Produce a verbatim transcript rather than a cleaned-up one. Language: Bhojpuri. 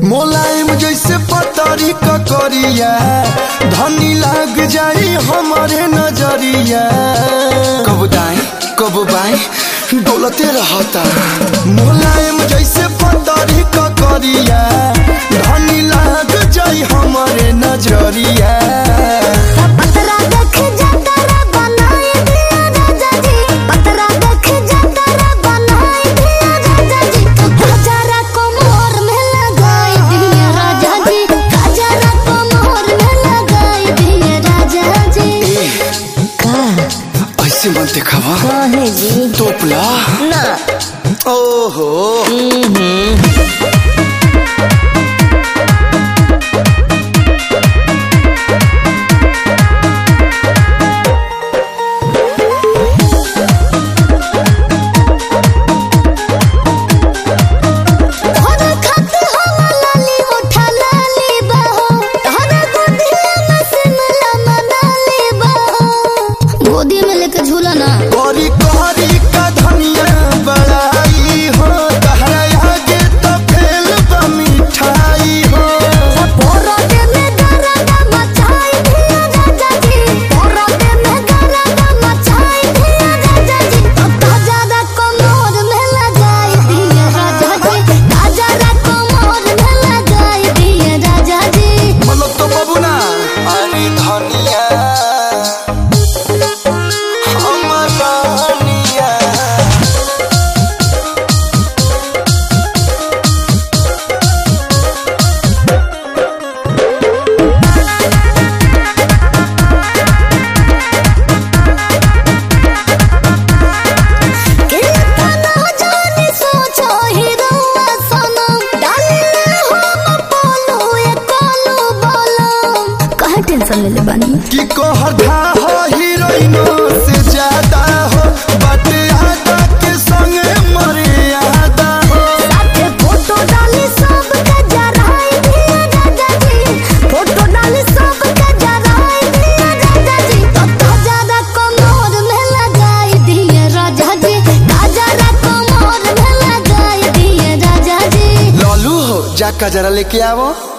मोलायम जैसे पतरी ककरिया धनी लाग जाई हमारे नजरिया। कब दाएं कब बाएं डोलते रहता। मोलायम जैसे पतरी ककरिया धनी लाग जाई हमारे नजरिया। मन दिखावा तोपला ना ओहो गोरी कोहरी का धनिया बड़ाई हो तहरा आगे तो फेल बा मिठाई हो। पोरोटे में गरदा मचाई दिया राजा जी, पोरोटे में गरदा मचाई दिया राजा जी। काजरा कमर में लगाई दिया राजा जी, काजरा कमर में लगाई दिया राजा जी। मतलब तो बाबू ना अरे धनिया टेंशन ले ले बानी कि कोहरा हो हीरोइनो से ज्यादा हो बाटे आदा के संगे मर्यादा हो। साथे फोटो डाली सब के जराई दिया राजा जी, फोटो डाली सब के जराई दिया राजा जी। काजरा कमर में लगाई दिया राजा जी, काजरा कमर में लगाई दिया राजा जी। लालू हो जा काजरा लेके आवो।